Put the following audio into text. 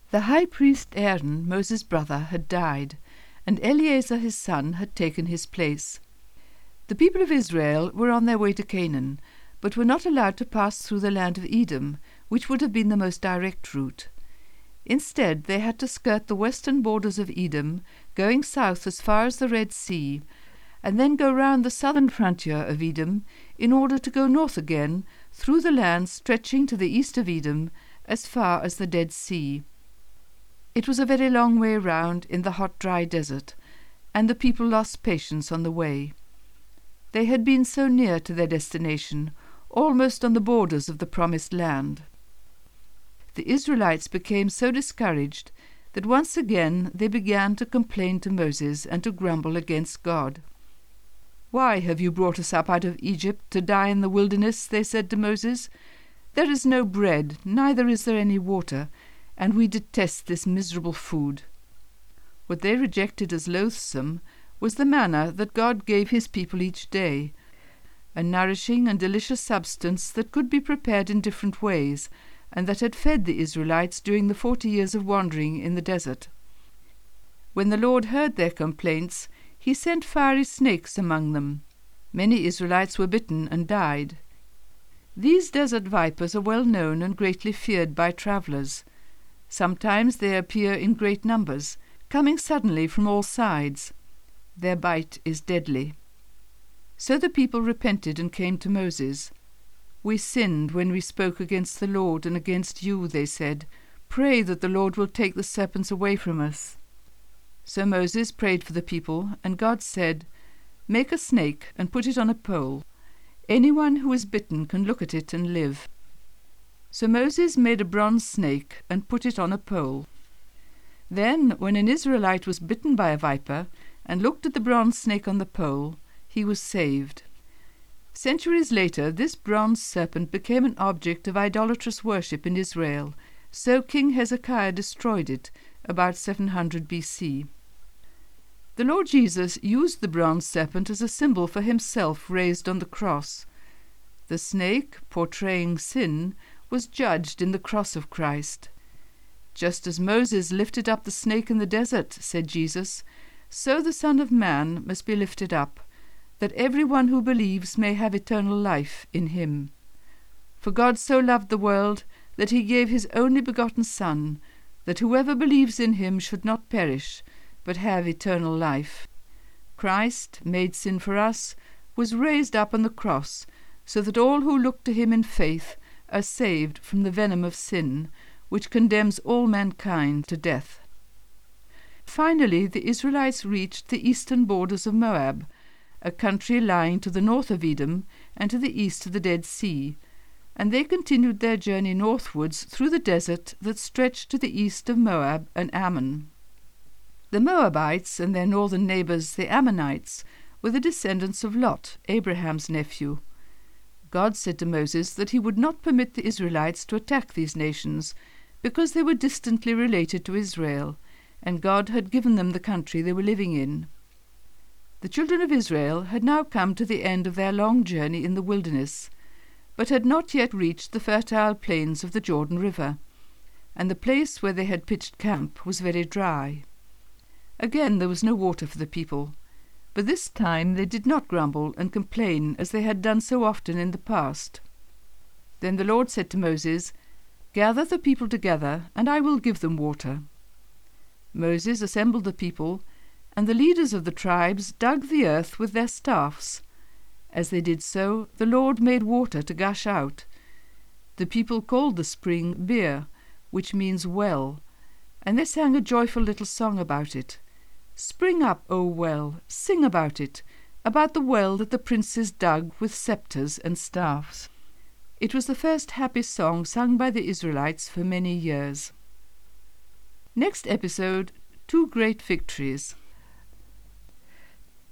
The high priest Aaron, Moses' brother, had died, and Eleazar his son had taken his place. The people of Israel were on their way to Canaan, but were not allowed to pass through the land of Edom, which would have been the most direct route. Instead, they had to skirt the western borders of Edom, going south as far as the Red Sea, and then go round the southern frontier of Edom in order to go north again through the land stretching to the east of Edom as far as the Dead Sea. It was a very long way round in the hot, dry desert, and the people lost patience on the way. They had been so near to their destination, almost on the borders of the promised land. The Israelites became so discouraged that once again they began to complain to Moses and to grumble against God. "Why have you brought us up out of Egypt to die in the wilderness?" they said to Moses. "There is no bread, neither is there any water, and we detest this miserable food." What they rejected as loathsome was the manna that God gave his people each day, a nourishing and delicious substance that could be prepared in different ways, and that had fed the Israelites during the 40 years of wandering in the desert. When the Lord heard their complaints, he sent fiery snakes among them. Many Israelites were bitten and died. These desert vipers are well known and greatly feared by travellers. Sometimes they appear in great numbers, coming suddenly from all sides. Their bite is deadly. So the people repented and came to Moses. "We sinned when we spoke against the Lord and against you," they said. "Pray that the Lord will take the serpents away from us." So Moses prayed for the people, and God said, "Make a snake and put it on a pole. Anyone who is bitten can look at it and live." So Moses made a bronze snake and put it on a pole. Then, when an Israelite was bitten by a viper and looked at the bronze snake on the pole, he was saved. Centuries later, this bronze serpent became an object of idolatrous worship in Israel, so King Hezekiah destroyed it about 700 BC. The Lord Jesus used the bronze serpent as a symbol for himself raised on the cross. The snake, portraying sin, was judged in the cross of Christ. "Just as Moses lifted up the snake in the desert," said Jesus, "so the Son of Man must be lifted up, that everyone who believes may have eternal life in him. For God so loved the world that he gave his only begotten Son, that whoever believes in him should not perish, but have eternal life." Christ, made sin for us, was raised up on the cross, so that all who look to him in faith are saved from the venom of sin, which condemns all mankind to death. Finally, the Israelites reached the eastern borders of Moab, a country lying to the north of Edom and to the east of the Dead Sea, and they continued their journey northwards through the desert that stretched to the east of Moab and Ammon. The Moabites and their northern neighbours, the Ammonites, were the descendants of Lot, Abraham's nephew. God said to Moses that he would not permit the Israelites to attack these nations, because they were distantly related to Israel, and God had given them the country they were living in. The children of Israel had now come to the end of their long journey in the wilderness, but had not yet reached the fertile plains of the Jordan River, and the place where they had pitched camp was very dry. Again there was no water for the people, but this time they did not grumble and complain as they had done so often in the past. Then the Lord said to Moses, "Gather the people together, and I will give them water." Moses assembled the people, and the leaders of the tribes dug the earth with their staffs. As they did so, the Lord made water to gush out. The people called the spring Bir, which means well, and they sang a joyful little song about it. "Spring up, O well, sing about it, about the well that the princes dug with sceptres and staffs." It was the first happy song sung by the Israelites for many years. Next episode, 2 great victories.